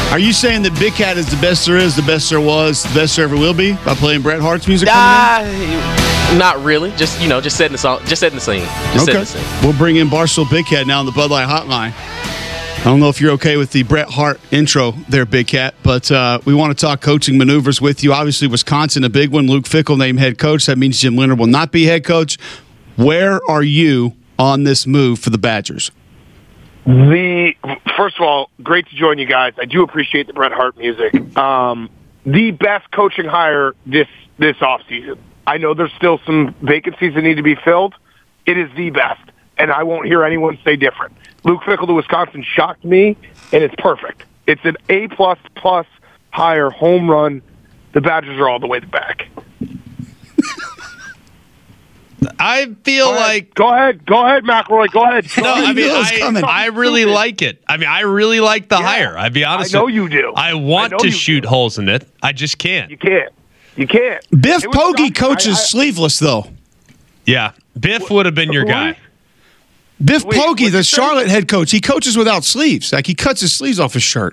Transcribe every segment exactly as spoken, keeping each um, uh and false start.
Are you saying that Big Cat is the best there is, the best there was, the best there ever will be by playing Bret Hart's music? Uh, not really. Just, you know, just setting the song, just setting the scene. Just okay. setting the scene. We'll bring in Barstool Big Cat now on the Bud Light Hotline. I don't know if you're okay with the Bret Hart intro there, Big Cat, but uh, we want to talk coaching maneuvers with you. Obviously, Wisconsin, a big one. Luke Fickell named head coach. That means Jim Leonhard will not be head coach. Where are you on this move for the Badgers? The first of all, great to join you guys. I do appreciate the Bret Hart music. Um, the best coaching hire this this offseason. I know there's still some vacancies that need to be filled. It is the best, and I won't hear anyone say different. Luke Fickell to Wisconsin shocked me, and it's perfect. It's an A plus plus hire, home run. The Badgers are all the way back. I feel go like go ahead, go ahead, McElroy, go ahead. Go no, ahead. I mean I, I really like it. I mean I really like the yeah, hire. I'll be honest. I know you do. I want I to shoot do. holes in it. I just can't. You can't. You can't. Biff Poggi coaches I, I, sleeveless though. Yeah, Biff would have been your guy. Biff Wait, Poggi, the Charlotte head coach, he coaches without sleeves. Like he cuts his sleeves off his shirt.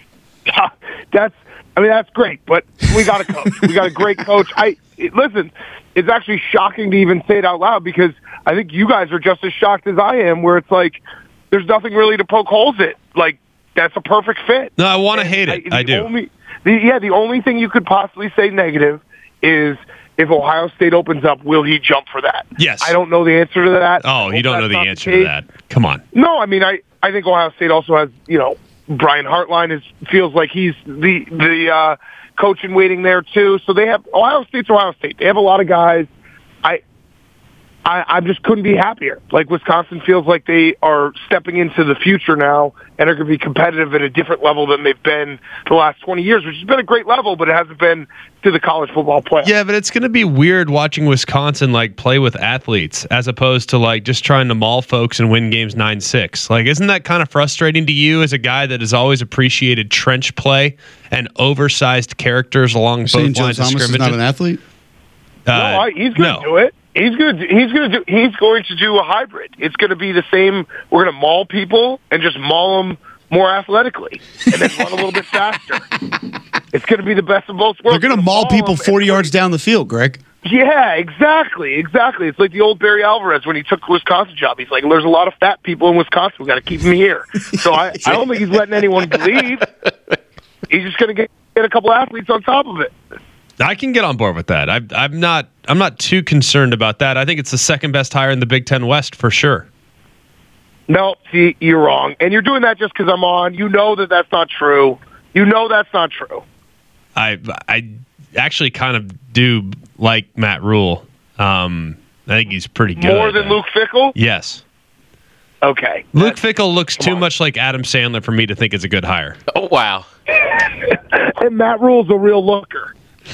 That's. I mean, that's great, but we got a coach. We got a great coach. I it, listen. It's actually shocking to even say it out loud because I think you guys are just as shocked as I am, where it's like there's nothing really to poke holes in. Like that's a perfect fit. No, I want to hate it. I, I do. Only, the, yeah, the only thing you could possibly say negative is if Ohio State opens up, will he jump for that? Yes. I don't know the answer to that. Oh, you don't know the answer to that. Come on. No, I mean, I, I think Ohio State also has, you know, Brian Hartline is feels like he's the the uh, coach in waiting there too. So they have Ohio State's Ohio State. They have a lot of guys. I, I I just couldn't be happier. Like Wisconsin feels like they are stepping into the future now and are going to be competitive at a different level than they've been the last twenty years, which has been a great level, but it hasn't been to the college football playoff. Yeah, but it's going to be weird watching Wisconsin like play with athletes as opposed to like just trying to maul folks and win games nine six. Like, isn't that kind of frustrating to you as a guy that has always appreciated trench play and oversized characters along both lines Joe of Thomas scrimmage? Is not an athlete? Uh, no, I, he's going to no. do it. He's going to he's going to do he's going to do a hybrid. It's going to be the same. We're going to maul people and just maul them more athletically, and then run a little bit faster. It's going to be the best of both worlds. They're going to maul people forty yards down the field, Greg. Yeah, exactly, exactly. It's like the old Barry Alvarez when he took the Wisconsin job. He's like, "There's a lot of fat people in Wisconsin. We got to keep them here." So I, I don't think he's letting anyone leave. He's just going to get get a couple athletes on top of it. I can get on board with that. I, I'm not. I'm not too concerned about that. I think it's the second best hire in the Big Ten West for sure. No, see, you're wrong, and you're doing that just because I'm on. You know that that's not true. You know that's not true. I I actually kind of do like Matt Rule. Um, I think he's pretty good. More than Luke Fickell? Yes. Okay. Luke Fickell looks too on. much like Adam Sandler for me to think it's a good hire. Oh, wow. And Matt Rule's a real looker.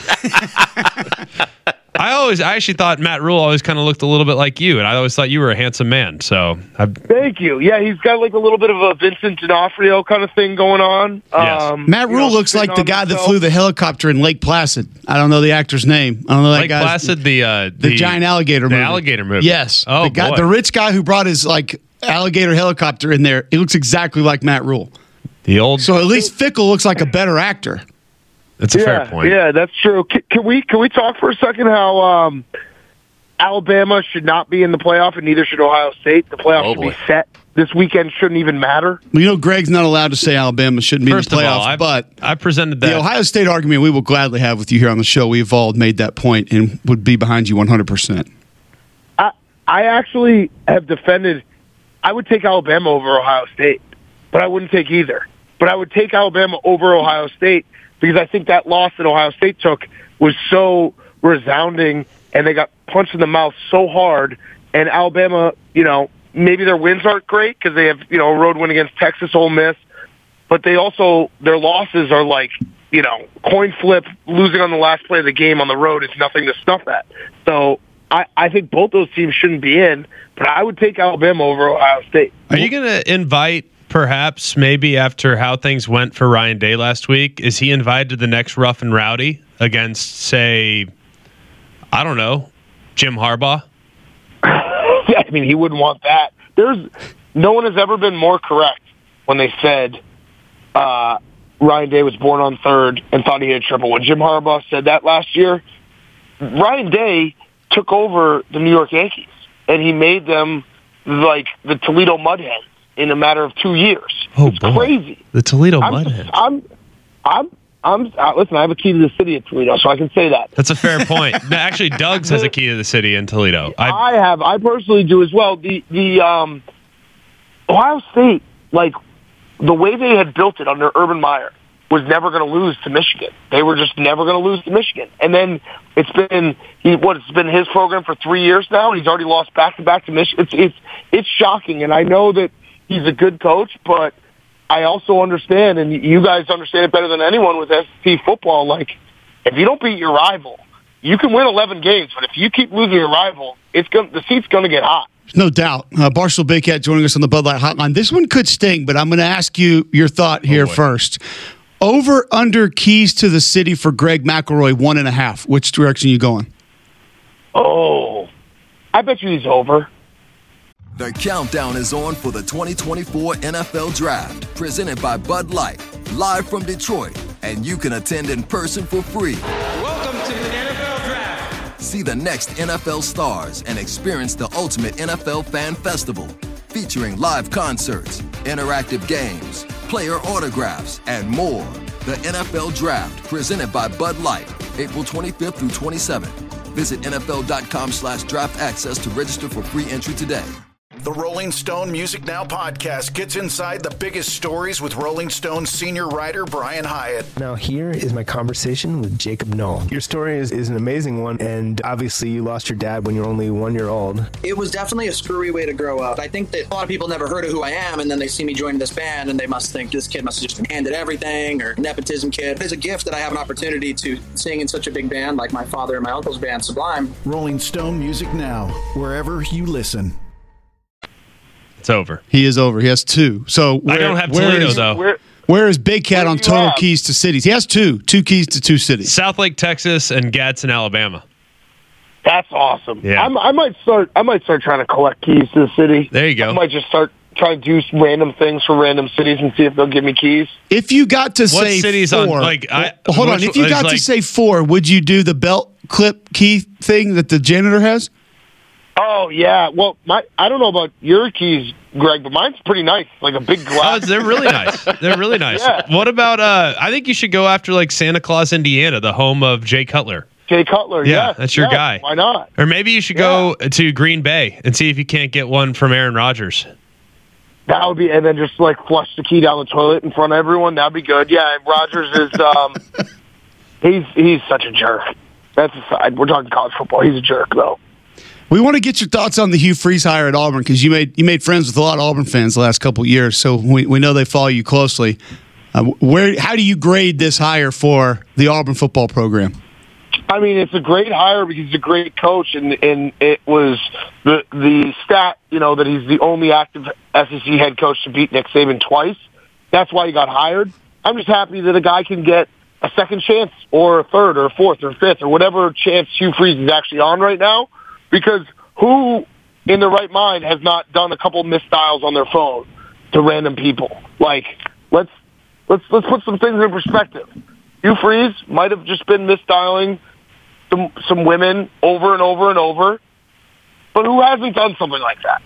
I always, I actually thought Matt Rule always kind of looked a little bit like you, and I always thought you were a handsome man. So, I, thank you. Yeah, he's got like a little bit of a Vincent D'Onofrio kind of thing going on. Yes. Um, Matt Rule know, looks like the guy himself. that flew the helicopter in Lake Placid. I don't know the actor's name. I don't know that Lake guy's Placid, the uh, the, the giant alligator the movie. alligator movie. Yes. Oh the guy, boy. the rich guy who brought his like alligator helicopter in there. He looks exactly like Matt Rule. The old. So at least Fickell looks like a better actor. That's a yeah, fair point. Yeah, that's true. Can, can we can we talk for a second how um, Alabama should not be in the playoff and neither should Ohio State? The playoff Oh, should boy. be set. This weekend shouldn't even matter. Well, you know, Greg's not allowed to say Alabama shouldn't be First in the of playoffs, all, I, but I presented that. the Ohio State argument we will gladly have with you here on the show. We've all made that point and would be behind you one hundred percent. I I actually have defended. I would take Alabama over Ohio State, but I wouldn't take either. But I would take Alabama over Ohio State because I think that loss that Ohio State took was so resounding, and they got punched in the mouth so hard. And Alabama, you know, maybe their wins aren't great because they have, you know, a road win against Texas, Ole Miss, but they also, their losses are like, you know, coin flip, losing on the last play of the game on the road is nothing to snuff at. So I, I think both those teams shouldn't be in, but I would take Alabama over Ohio State. Are you going to invite, perhaps, maybe after how things went for Ryan Day last week, is he invited to the next Rough and Rowdy against, say, I don't know, Jim Harbaugh? Yeah, I mean, he wouldn't want that. There's no one has ever been more correct when they said uh, Ryan Day was born on third and thought he had triple. When Jim Harbaugh said that last year, Ryan Day took over the New York Yankees, and he made them like the Toledo Mudhens in a matter of two years. Oh, it's boy. crazy. The Toledo I'm, Mudhens. I'm, I'm, I'm, uh, listen, I have a key to the city of Toledo, so I can say that. That's a fair point. No, actually, Doug's has a key to the city in Toledo. I, I have. I personally do as well. The, the um, Ohio State, like, the way they had built it under Urban Meyer was never going to lose to Michigan. They were just never going to lose to Michigan. And then it's been he what it's been his program for three years now, and he's already lost back to back to Michigan. It's it's it's shocking, and I know that he's a good coach, but I also understand, and you guys understand it better than anyone with S E C football. Like, if you don't beat your rival, you can win eleven games, but if you keep losing your rival, it's going the seat's going to get hot. No doubt. Uh, Barstool Big Cat joining us on the Bud Light Hotline. This one could sting, but I'm going to ask you your thought here oh, first. Over under keys to the city for Greg McElroy, one and a half. Which direction you going? Oh, I bet you he's over. The countdown is on for the twenty twenty-four N F L Draft, presented by Bud Light, live from Detroit, and you can attend in person for free. Welcome to the N F L Draft. See the next N F L stars and experience the ultimate N F L fan festival, featuring live concerts, interactive games, player autographs, and more. The N F L Draft, presented by Bud Light, April twenty-fifth through twenty-seventh. Visit nfl.com slash draft access to register for free entry today. The Rolling Stone Music Now podcast gets inside the biggest stories with Rolling Stone senior writer Brian Hyatt. Now here is my conversation with Jacob Knoll. Your story is, is an amazing one, and obviously you lost your dad when you were only one year old. It was definitely a screwy way to grow up. I think that a lot of people never heard of who I am, and then they see me joining this band, and they must think this kid must have just been handed everything, or nepotism kid. It's a gift that I have an opportunity to sing in such a big band like my father and my uncle's band, Sublime. Rolling Stone Music Now, wherever you listen. it's over. He is over. He has two. So where, I don't have where Toledo, is, though. Where, Where is Big Cat Where on do you total have? keys to cities? He has two. Two keys to two cities. Southlake, Texas, and Gadsden, Alabama. that's awesome. Yeah. I'm, I might start. I might start trying to collect keys to the city. There you go. I might just start trying to do some random things for random cities and see if they'll give me keys. If you got to What say cities four, on, like, I- well, hold on. which If you is got to like- say four, would you do the belt clip key thing that the janitor has? Oh yeah. Well, my I don't know about your keys, Greg, but mine's pretty nice. Like a big Oh, glass. they're really nice. They're really nice. Yeah. What about? Uh, I think you should go after like Santa Claus, Indiana, the home of Jay Cutler. Jay Cutler. Yeah, yes, that's your yes, guy. Why not? Or maybe you should go to Green Bay and see if you can't get one from Aaron Rodgers. That would be, and then just like flush the key down the toilet in front of everyone. That'd be good. Yeah, Rogers is. Um, he's he's such a jerk. That's aside. We're talking college football. He's a jerk, though. We want to get your thoughts on the Hugh Freeze hire at Auburn because you made you made friends with a lot of Auburn fans the last couple of years, so we, we know they follow you closely. Uh, where how do you grade this hire for the Auburn football program? I mean, it's a great hire because he's a great coach, and and it was the the stat, you know, that he's the only active S E C head coach to beat Nick Saban twice. That's why he got hired. I'm just happy that a guy can get a second chance or a third or a fourth or fifth or whatever chance Hugh Freeze is actually on right now. Because who in their right mind has not done a couple misdials on their phone to random people? Like, let's let's let's put some things in perspective. Hugh Freeze might have just been misdialing some some women over and over and over, but who hasn't done something like that?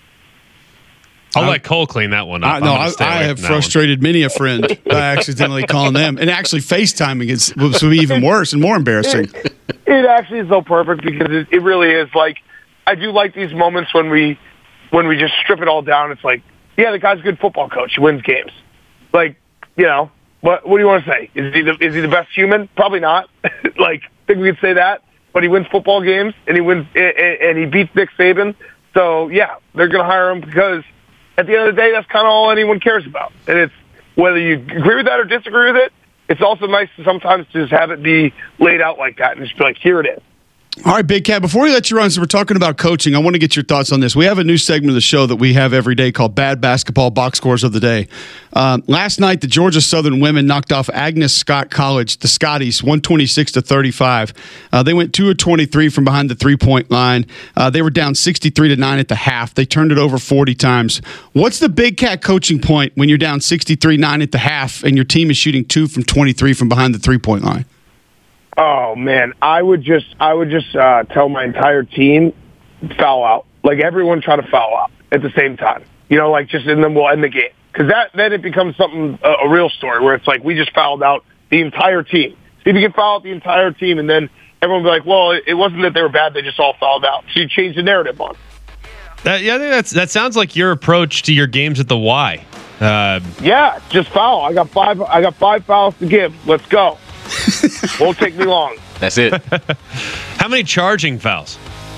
I'll let Cole clean that one up. I, I'm no, gonna I, stay I away have from that one. frustrated many a friend by accidentally calling them, and actually FaceTiming is would be even worse and more embarrassing. It, it actually is so perfect because it, it really is. Like, I do like these moments when we when we just strip it all down. It's like, yeah, the guy's a good football coach. He wins games. Like, you know, what what do you want to say? Is he the, is he the best human? Probably not. Like, I think we could say that. But he wins football games, and he wins, and he beats Nick Saban. So yeah, they're going to hire him because at the end of the day, that's kind of all anyone cares about. And it's whether you agree with that or disagree with it. It's also nice to sometimes just have it be laid out like that and just be like, here it is. All right, Big Cat, before we let you run, so we're talking about coaching, I want to get your thoughts on this. We have a new segment of the show that we have every day called Bad Basketball Box Scores of the Day. Um, last night, the Georgia Southern women knocked off Agnes Scott College, the Scotties, one twenty-six to thirty-five. Uh, they went two of twenty-three from behind the three-point line. Uh, they were down sixty-three to nine at the half. They turned it over forty times. What's the Big Cat coaching point when you're down sixty-three nine at the half and your team is shooting two from twenty-three from behind the three-point line? Oh man, I would just I would just uh, tell my entire team foul out. Like everyone try to foul out at the same time. You know, like just and then we'll end the game because that then it becomes something a, a real story where it's like we just fouled out the entire team. See if you can foul out the entire team, and then everyone will be like, well, it, it wasn't that they were bad; they just all fouled out. So you change the narrative on. That, yeah, I think that's that sounds like your approach to your games at the Y. Uh, yeah, just foul. I got five. I got five fouls to give. Let's go. Won't take me long. That's it. How many charging fouls?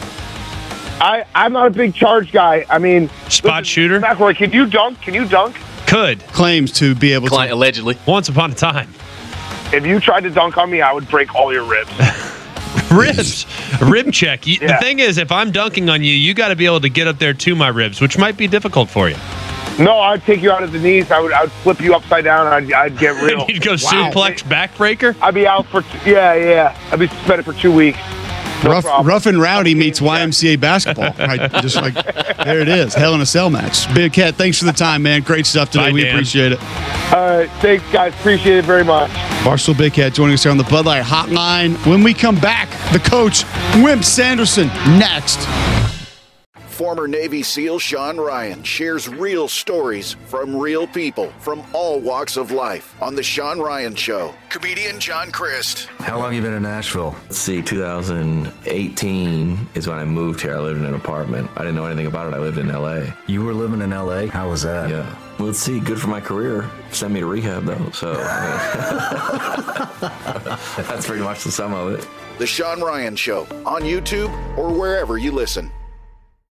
I, I'm not a big charge guy. I mean, spot listen, shooter. McElroy, can you dunk? Can you dunk? Could claims to be able Client, to allegedly. Once upon a time. If you tried to dunk on me, I would break all your ribs. Ribs, rib check. You, yeah. The thing is, if I'm dunking on you, you got to be able to get up there to my ribs, which might be difficult for you. No, I'd take you out of the knees. I would, I would flip you upside down. And I'd, I'd get real. You'd go wow. Suplex backbreaker. I'd be out for t- yeah, yeah. I'd be suspended for two weeks. No rough, problem. rough and Rowdy meets Y M C A basketball. Right, just like there it is, Hell in a Cell match. Big Cat, thanks for the time, man. Great stuff today. Bye, we Dan. appreciate it. All right, thanks, guys. Appreciate it very much. Barstool Big Cat joining us here on the Bud Light Hotline. When we come back, the coach, Wimp Sanderson, next. Former Navy SEAL Sean Ryan shares real stories from real people from all walks of life on The Sean Ryan Show. Comedian John Crist. How long have you been in Nashville? Let's see, two thousand eighteen is when I moved here. I lived in an apartment. I didn't know anything about it. I lived in L A. You were living in L A? How was that? Yeah. Well, let's see, good for my career. Sent me to rehab, though, so I mean, that's pretty much the sum of it. The Sean Ryan Show on YouTube or wherever you listen.